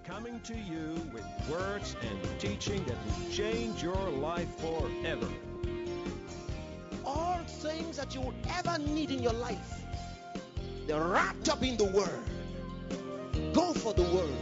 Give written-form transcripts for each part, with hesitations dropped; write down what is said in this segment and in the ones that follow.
coming to you with words and teaching that will change your life forever. All things that you will ever need in your life, they're wrapped up in the Word. Go for the Word.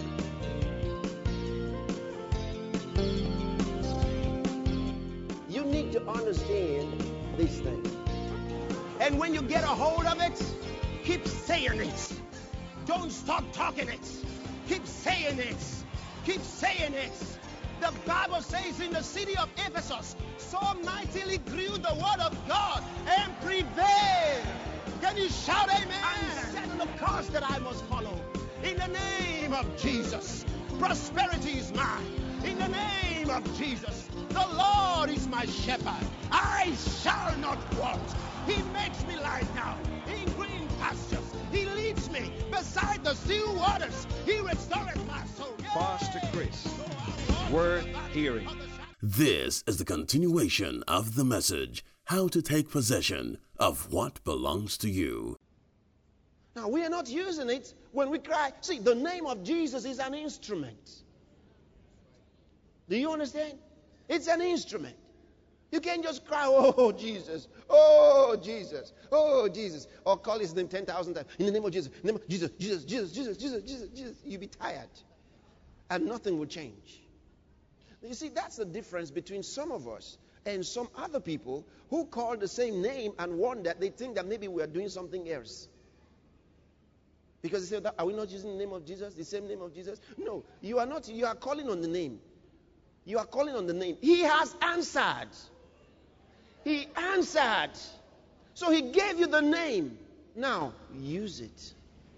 You need to understand these things. And when you get a hold of it, keep saying it. Don't stop talking it. Keep saying it. Keep saying it. The Bible says in the city of Ephesus, so mightily grew the word of God and prevailed. Can you shout amen? I'm setting the course that I must follow. In the name of Jesus, prosperity is mine. In the name of Jesus, the Lord is my shepherd. I shall not want. He makes me lie down in green pastures. He leads me beside the still waters. He restoreth my soul. Pastor Chris, worth hearing. This is the continuation of the message, How to Take Possession of What Belongs to You. Now, we are not using it when we cry. See, the name of Jesus is an instrument. Do you understand? It's an instrument. You can't just cry, oh, Jesus, oh, Jesus, oh, Jesus, or call his name 10,000 times. In the name of Jesus, in the name of Jesus, Jesus, Jesus, Jesus, Jesus, Jesus, Jesus. You'll be tired. And nothing will change. You see, that's the difference between some of us and some other people who call the same name and wonder, they think that maybe we are doing something else. Because they say, are we not using the name of Jesus, the same name of Jesus? No, you are not. You are calling on the name. You are calling on the name. He has answered. He answered. So he gave you the name. Now, use it.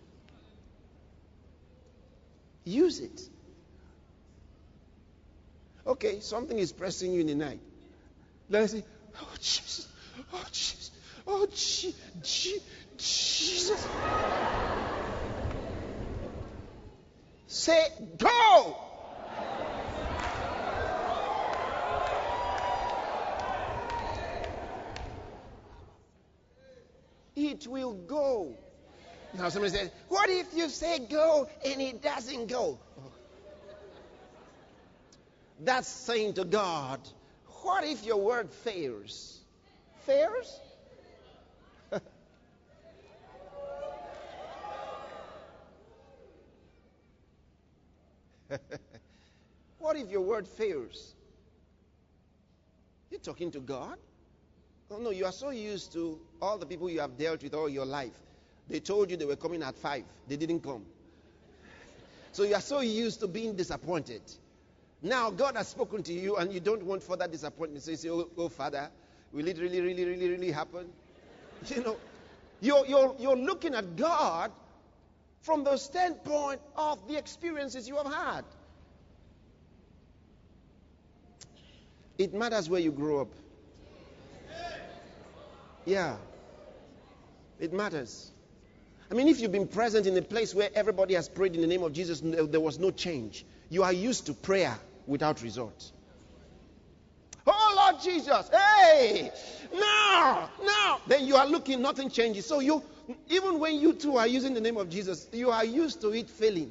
Use it. Okay, something is pressing you in the night. Let's say, oh, Jesus. Oh, Jesus. Oh, Jesus. Say, go. It will go. Now somebody says, what if you say go and it doesn't go? That's saying to God, what if your word fails? Fails? What if your word fails? You're talking to God? Oh, no, you are so used to all the people you have dealt with all your life. They told you they were coming at 5. They didn't come. So you are so used to being disappointed. Now God has spoken to you and you don't want further disappointment. So you say, oh Father, will it really happen? You know, you're looking at God from the standpoint of the experiences you have had. It matters where you grow up. Yeah. It matters. I mean, if you've been present in a place where everybody has prayed in the name of Jesus, there was no change. You are used to prayer without result. Oh, Lord Jesus. Hey! Now! Then you are looking, nothing changes. So even when you two are using the name of Jesus, you are used to it failing.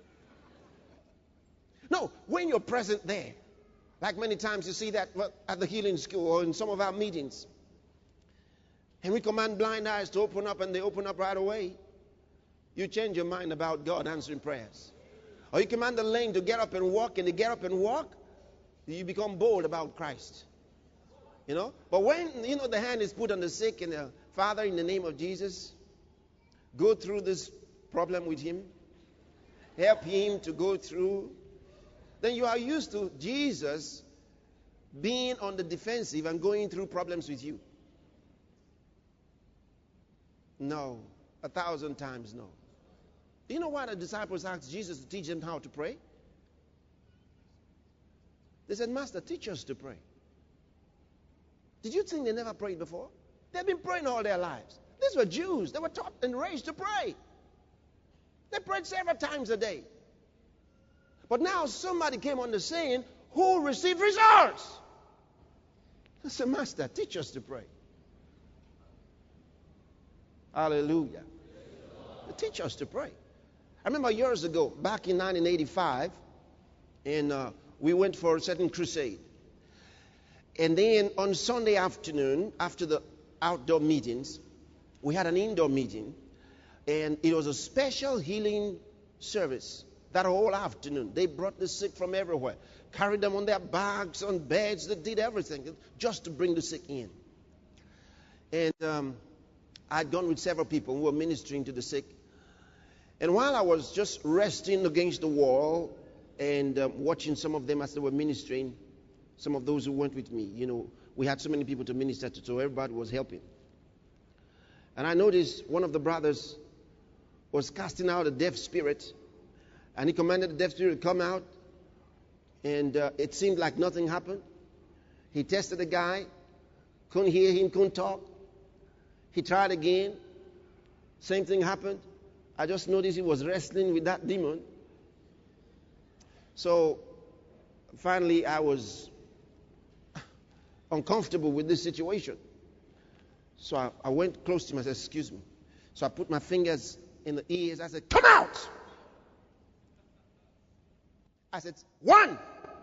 No, when you're present there, like many times you see that at the healing school or in some of our meetings, and we command blind eyes to open up and they open up right away. You change your mind about God answering prayers. Or you command the lame to get up and walk and they get up and walk. You become bold about Christ. You know? But when, the hand is put on the sick and the Father, in the name of Jesus, go through this problem with him. Help him to go through. Then you are used to Jesus being on the defensive and going through problems with you. No. 1,000 times no. You know why the disciples asked Jesus to teach them how to pray? They said, Master, teach us to pray. Did you think they never prayed before? They've been praying all their lives. These were Jews. They were taught and raised to pray. They prayed several times a day. But now somebody came on the scene who received results. I said, Master, teach us to pray. Hallelujah. Teach us to pray. I remember years ago, back in 1985, and we went for a certain crusade. And then on Sunday afternoon, after the outdoor meetings, we had an indoor meeting, and it was a special healing service that whole afternoon. They brought the sick from everywhere, carried them on their bags, on beds. They did everything just to bring the sick in. And I'd gone with several people who were ministering to the sick. And while I was just resting against the wall and watching some of them as they were ministering, some of those who went with me, we had so many people to minister to, so everybody was helping. And I noticed one of the brothers was casting out a deaf spirit, and he commanded the deaf spirit to come out, and it seemed like nothing happened. He tested the guy, couldn't hear him, couldn't talk. He tried again, same thing happened. I just noticed he was wrestling with that demon. So finally I was uncomfortable with this situation. So I went close to him. I said, excuse me. So I put my fingers in the ears. I said, come out. I said, one.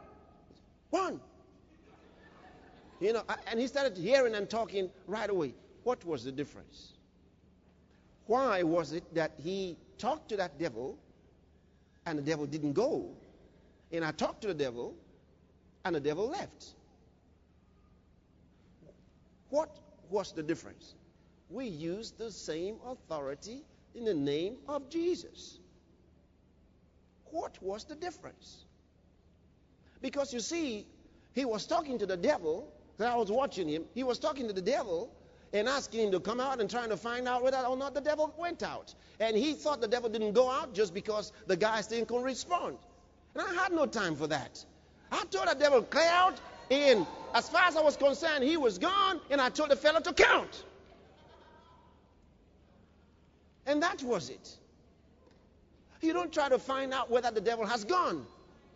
And he started hearing and talking right away. What was the difference? Why was it that he talked to that devil and the devil didn't go? And I talked to the devil and the devil left. What was the difference? We used the same authority in the name of Jesus. What was the difference? Because you see, he was talking to the devil, and I was watching him. He was talking to the devil and asking him to come out and trying to find out whether or not the devil went out. And he thought the devil didn't go out just because the guy still couldn't respond. And I had no time for that. I told the devil, clear out, and as far as I was concerned, he was gone, and I told the fellow to count. And that was it. You don't try to find out whether the devil has gone.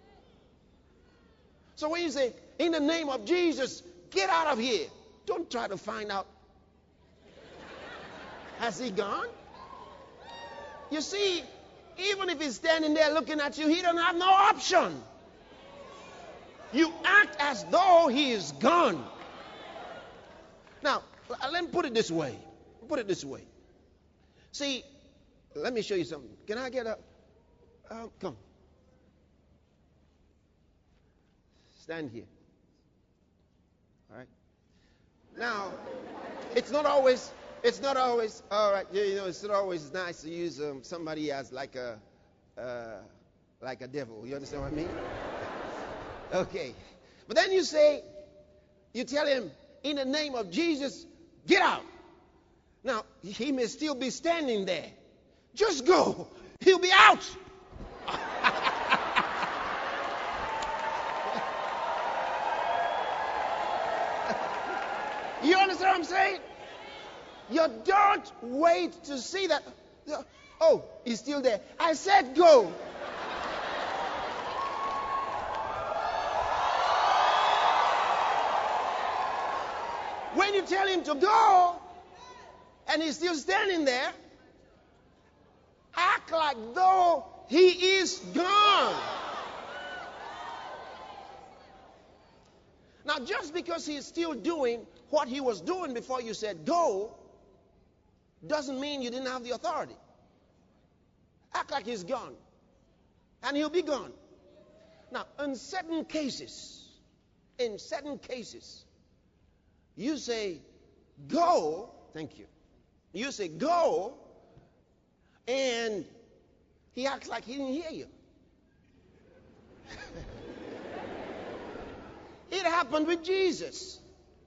So when you say, in the name of Jesus, get out of here, don't try to find out, has he gone? You see, even if he's standing there looking at you, he doesn't have no option. You act as though he is gone. Now, let me put it this way. See, let me show you something. Can I get a... come. Stand here. All right. Now, it's not always, all right, it's not always nice to use somebody as like a devil. You understand what I mean? Okay. But then you tell him, in the name of Jesus, get out. Now, he may still be standing there. Just go. He'll be out. You understand what I'm saying? You don't wait to see that. Oh, he's still there. I said go. When you tell him to go and he's still standing there, act like though he is gone. Now, just because he's still doing what he was doing before you said go, doesn't mean you didn't have the authority. Act like he's gone. And he'll be gone. Now, in certain cases, you say, go, thank you. You say, go, and he acts like he didn't hear you. It happened with Jesus.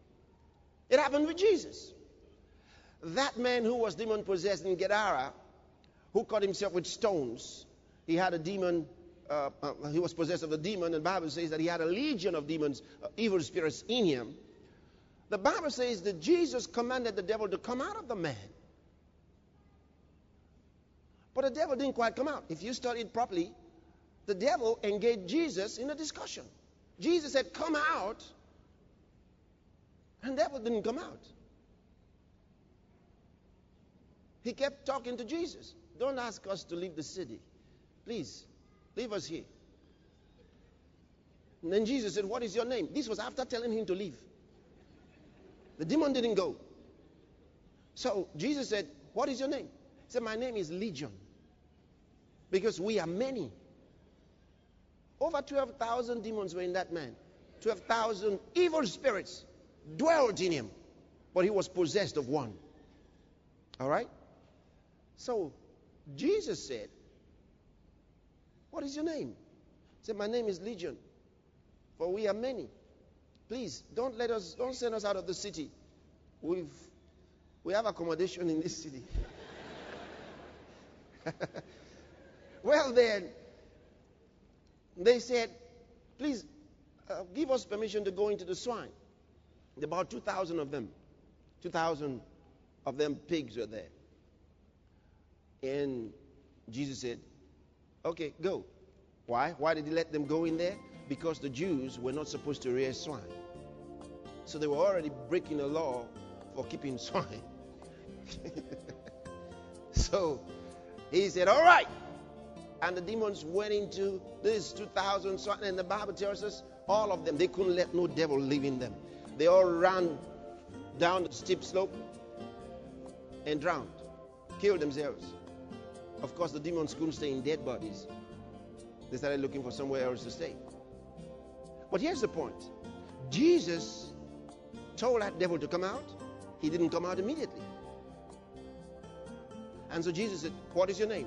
That man who was demon-possessed in Gadara, who cut himself with stones, he had a demon, he was possessed of a demon, and the Bible says that he had a legion of demons, evil spirits in him. The Bible says that Jesus commanded the devil to come out of the man. But the devil didn't quite come out. If you study it properly, the devil engaged Jesus in a discussion. Jesus said, come out, and the devil didn't come out. He kept talking to Jesus. Don't ask us to leave the city. Please, leave us here. And then Jesus said, what is your name? This was after telling him to leave. The demon didn't go. So Jesus said, what is your name? He said, my name is Legion. Because we are many. Over 12,000 demons were in that man. 12,000 evil spirits dwelt in him. But he was possessed of one. All right? So Jesus said, what is your name? He said, my name is Legion. For we are many. Please, don't send us out of the city. We have accommodation in this city. Well then, they said, please give us permission to go into the swine. About 2,000 of them. 2,000 of them pigs were there. And Jesus said, okay, go. Why? Why did he let them go in there? Because the Jews were not supposed to rear swine. So they were already breaking the law for keeping swine. So he said, all right. And the demons went into this 2,000 swine. And the Bible tells us, all of them, they couldn't let no devil live in them. They all ran down the steep slope and drowned, killed themselves. Of course, the demons couldn't stay in dead bodies. They started looking for somewhere else to stay. But here's the point. Jesus told that devil to come out. He didn't come out immediately. And so Jesus said, what is your name?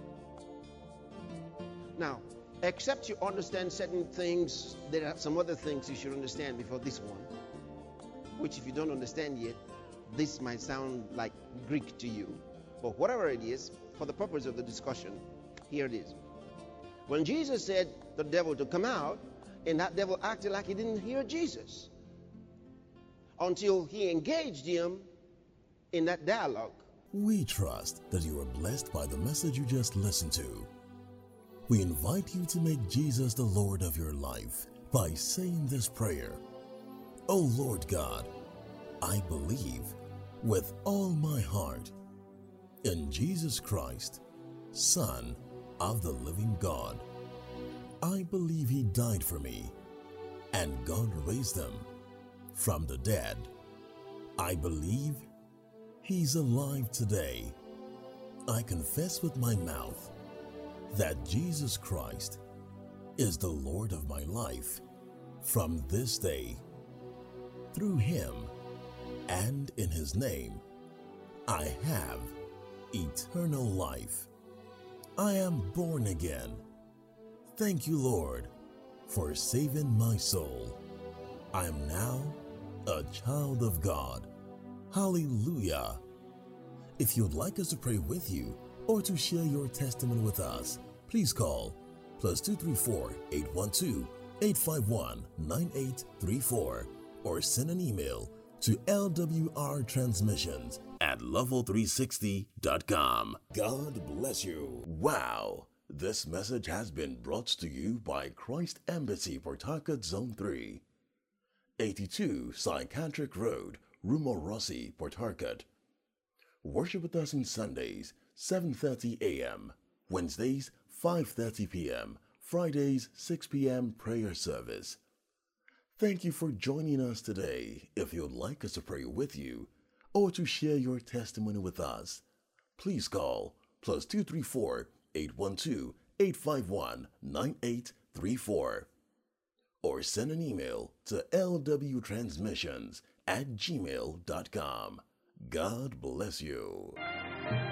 Now, except you understand certain things, there are some other things you should understand before this one. Which if you don't understand yet, this might sound like Greek to you. But whatever it is, for the purpose of the discussion, here it is. When Jesus said the devil to come out, and that devil acted like he didn't hear Jesus until he engaged him in that dialogue. We trust that you are blessed by the message you just listened to. We invite you to make Jesus the Lord of your life by saying this prayer. Oh Lord God, I believe with all my heart in Jesus Christ, Son of the living God. I believe he died for me, and God raised him from the dead. I believe he's alive today. I confess with my mouth that Jesus Christ is the Lord of my life from this day. Through him and in his name, I have eternal life. I am born again. Thank you, Lord, for saving my soul. I am now a child of God. Hallelujah. If you'd like us to pray with you or to share your testimony with us, please call +234 812 851 9834 or send an email to lwrtransmissions@level360.com. God bless you. Wow. This message has been brought to you by Christ Embassy, Port Harcourt, Zone 3, 82 Psychiatric Road, Rumorossi, Port Harcourt. Worship with us on Sundays, 7:30 a.m., Wednesdays, 5:30 p.m., Fridays, 6 p.m. prayer service. Thank you for joining us today. If you'd like us to pray with you or to share your testimony with us, please call +234 812 851 9834 or send an email to lwtransmissions@gmail.com. God bless you.